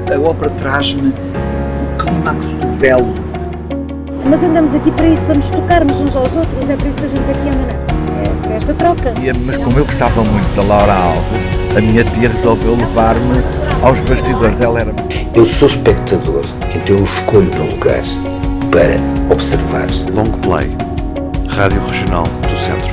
A ópera traz-me o clímax do belo. Mas andamos aqui para isso, para nos tocarmos uns aos outros, é por isso que a gente aqui anda, é para esta troca. Mas como eu gostava muito da Laura Alves, a minha tia resolveu levar-me aos bastidores. Ela era... Eu sou espectador, então eu escolho um lugar para observar. Long Play, Rádio Regional do Centro.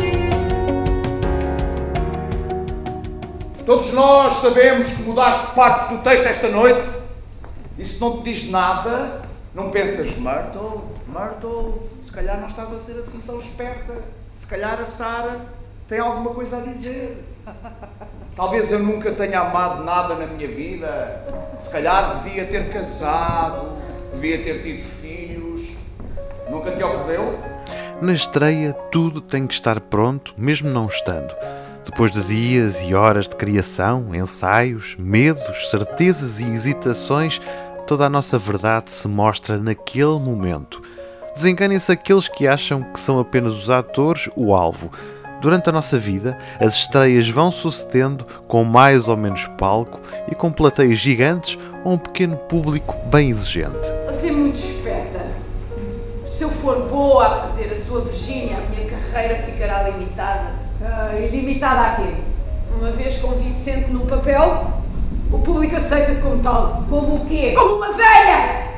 Todos nós sabemos que mudaste partes do texto esta noite. E se não te diz nada, não pensas, Myrtle, se calhar não estás a ser assim tão esperta. Se calhar a Sara tem alguma coisa a dizer. Talvez eu nunca tenha amado nada na minha vida. Se calhar devia ter casado, devia ter tido filhos. Nunca te ocorreu? Na estreia, tudo tem que estar pronto, mesmo não estando. Depois de dias e horas de criação, ensaios, medos, certezas e hesitações, toda a nossa verdade se mostra naquele momento. Desenganem-se aqueles que acham que são apenas os atores o alvo. Durante a nossa vida, as estreias vão sucedendo com mais ou menos palco e com plateias gigantes ou um pequeno público bem exigente. Você é muito esperta. Se eu for boa a fazer a sua Virgínia, a minha carreira ficará limitada. Limitada a quê? Uma vez convincente num papel, o público aceita-te como tal. Como o quê? Como uma velha!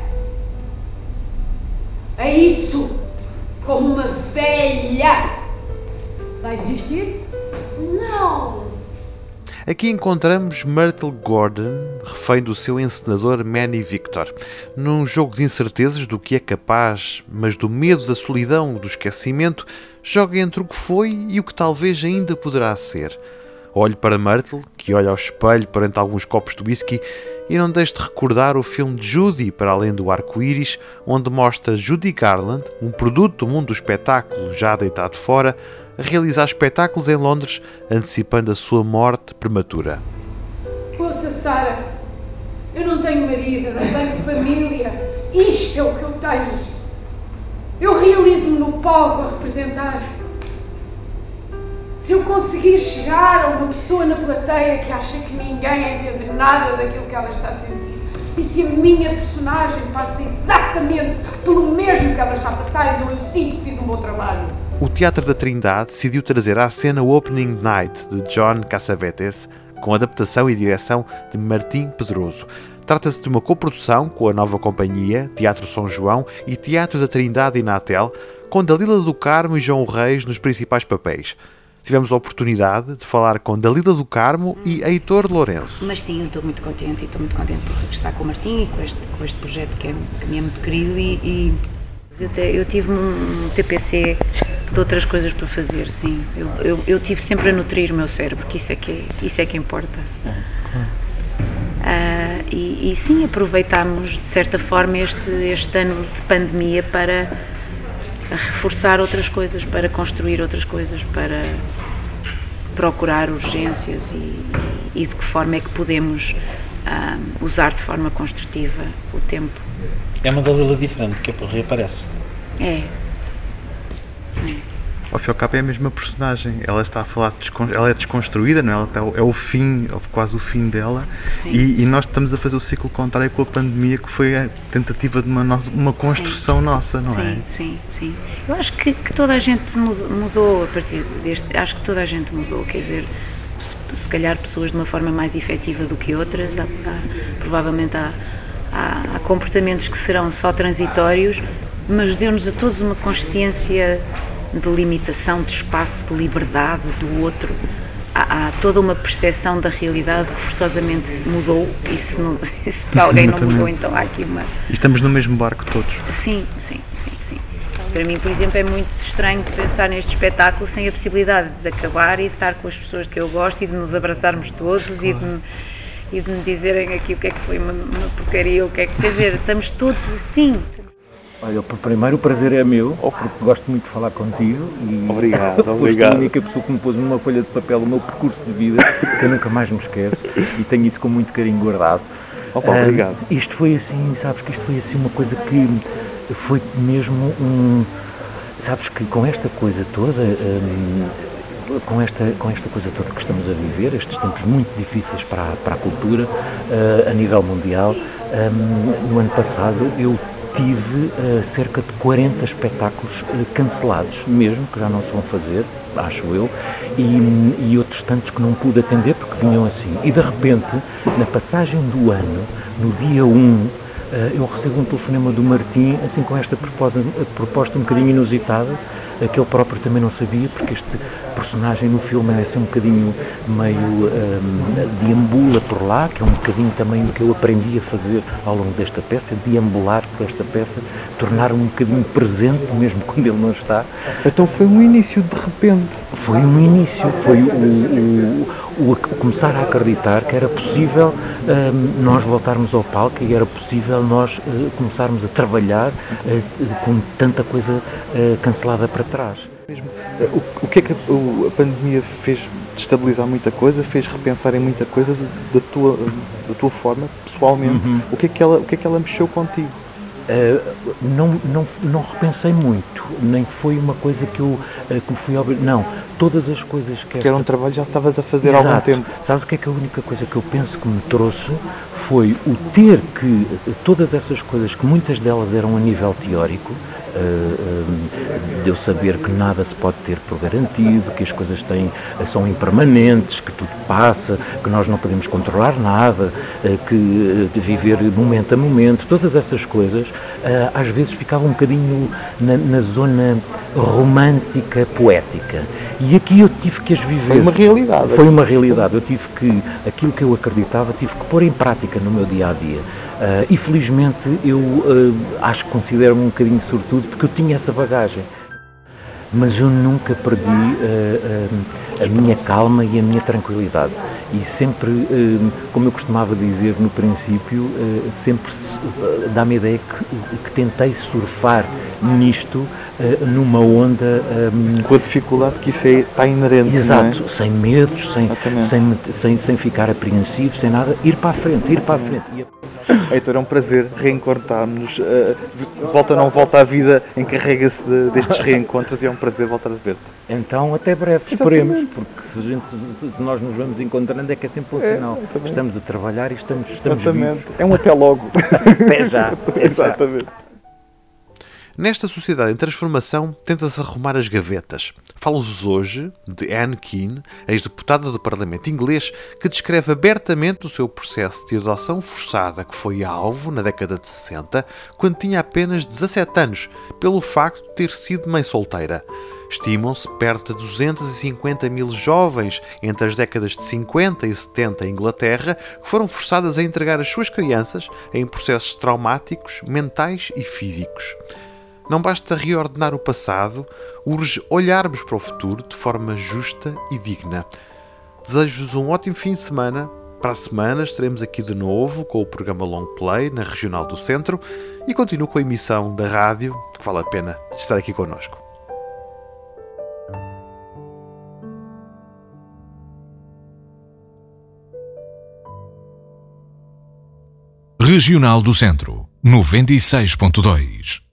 É isso! Como uma velha! Vai desistir? Não! Aqui encontramos Myrtle Gordon, refém do seu encenador Manny Victor, num jogo de incertezas do que é capaz, mas do medo da solidão, do esquecimento, joga entre o que foi e o que talvez ainda poderá ser. Olho para Myrtle, que olha ao espelho perante alguns copos de whisky, e não deixo de recordar o filme de Judy, para além do arco-íris, onde mostra Judy Garland, um produto do mundo do espetáculo já deitado fora, a realizar espetáculos em Londres, antecipando a sua morte prematura. Ouça, Sara, eu não tenho marido, não tenho família. Isto é o que eu tenho. Eu realizo-me no palco a representar. Se eu conseguir chegar a uma pessoa na plateia que acha que ninguém entende nada daquilo que ela está a sentir, e se a minha personagem passa exatamente pelo mesmo que ela está a passar, então eu sinto que fiz um bom trabalho. O Teatro da Trindade decidiu trazer à cena o Opening Night de John Cassavetes, com adaptação e direção de Martim Pedroso. Trata-se de uma coprodução com a nova companhia, Teatro São João e Teatro da Trindade e Natel, com Dalila do Carmo e João Reis nos principais papéis. Tivemos a oportunidade de falar com Dalila do Carmo e Heitor Lourenço. Mas sim, eu estou muito contente por regressar com o Martim e com este projeto que me é muito querido e eu tive um TPC de outras coisas para fazer, sim. Eu tive sempre a nutrir o meu cérebro, que isso é que importa. E sim, aproveitámos de certa forma este ano de pandemia para reforçar outras coisas, para construir outras coisas, para procurar urgências e de que forma é que podemos usar de forma construtiva o tempo. É uma Dalila diferente, que reaparece. É. Ao fim e ao cabo é a mesma personagem, ela está a falar, ela é desconstruída, não é? É o fim, quase o fim dela, e nós estamos a fazer o ciclo contrário com a pandemia, que foi a tentativa de uma construção nossa, não é? Sim. Eu acho que toda a gente mudou a partir deste, acho que toda a gente mudou, quer dizer, se calhar pessoas de uma forma mais efetiva do que outras, provavelmente há comportamentos que serão só transitórios, mas deu-nos a todos uma consciência de limitação, de espaço, de liberdade do outro. Há toda uma percepção da realidade que forçosamente mudou. Se para alguém não mudou, então há aqui uma... E estamos no mesmo barco todos. Sim. Para mim, por exemplo, é muito estranho pensar neste espetáculo sem a possibilidade de acabar e de estar com as pessoas que eu gosto e de nos abraçarmos todos, claro. e de me dizerem aqui o que é que foi uma porcaria, o que é que... Quer dizer, estamos todos assim. Olha, primeiro o prazer é meu, porque gosto muito de falar contigo e obrigado. Foste a única pessoa que me pôs numa folha de papel o meu percurso de vida, que eu nunca mais me esqueço e tenho isso com muito carinho guardado. Obrigado. Isto foi assim, sabes que isto foi assim uma coisa que foi mesmo sabes que com esta coisa toda com esta coisa toda que estamos a viver, estes tempos muito difíceis para a cultura a nível mundial, no ano passado eu tive cerca de 40 espetáculos cancelados, mesmo, que já não se vão fazer, acho eu, e outros tantos que não pude atender porque vinham assim. E de repente, na passagem do ano, no dia 1, eu recebo um telefonema do Martim, assim com esta proposta um bocadinho inusitada, que ele próprio também não sabia, porque este personagem no filme é assim um bocadinho meio deambula por lá, que é um bocadinho também do que eu aprendi a fazer ao longo desta peça, deambular por esta peça, tornar-me um bocadinho presente, mesmo quando ele não está. Então foi um início de repente. Foi um início, foi o começar a acreditar que era possível nós voltarmos ao palco e era possível nós começarmos a trabalhar com tanta coisa cancelada para trás. O que é que a pandemia fez destabilizar muita coisa, fez repensar em muita coisa da tua forma, pessoalmente? Uhum. O que é que ela mexeu contigo? Não repensei muito, nem foi uma coisa que me fui obrigado. Não, todas as coisas que era um trabalho que já estavas a fazer há algum tempo. Sabes o que é que a única coisa que eu penso que me trouxe foi o ter que, todas essas coisas que muitas delas eram a nível teórico, de eu saber que nada se pode ter por garantido, que as coisas são impermanentes, que tudo passa, que nós não podemos controlar nada, que de viver momento a momento, todas essas coisas às vezes ficavam um bocadinho na zona romântica, poética, e aqui eu tive que as viver. Foi uma realidade. Foi uma realidade, eu tive que, aquilo que eu acreditava, tive que pôr em prática no meu dia-a-dia. E felizmente eu acho que considero-me um bocadinho sortudo porque eu tinha essa bagagem, mas eu nunca perdi a minha calma e a minha tranquilidade, e sempre, como eu costumava dizer no princípio, sempre dá-me a ideia que tentei surfar nisto numa onda com a dificuldade que isso está inerente. Exato, não é? Sem medos, sem ficar apreensivo, sem nada, ir para a frente. Então era um prazer reencontrar-nos. Volta ou não volta a vida, encarrega-se destes reencontros, e é um prazer voltar a ver-te. Então até breve, esperemos, porque se nós nos vamos encontrando é que é sempre um sinal. Estamos a trabalhar e estamos vivos. É um até logo. Até já. Exatamente. Nesta sociedade em transformação, tenta-se arrumar as gavetas. Falo-vos hoje de Anne Keane, ex-deputada do Parlamento inglês, que descreve abertamente o seu processo de adoção forçada, que foi alvo na década de 60, quando tinha apenas 17 anos, pelo facto de ter sido mãe solteira. Estimam-se perto de 250 mil jovens entre as décadas de 50 e 70 em Inglaterra que foram forçadas a entregar as suas crianças em processos traumáticos, mentais e físicos. Não basta reordenar o passado, urge olharmos para o futuro de forma justa e digna. Desejo-vos um ótimo fim de semana. Para a semana estaremos aqui de novo com o programa Long Play na Regional do Centro e continuo com a emissão da rádio, que vale a pena estar aqui connosco. Regional do Centro, 96.2.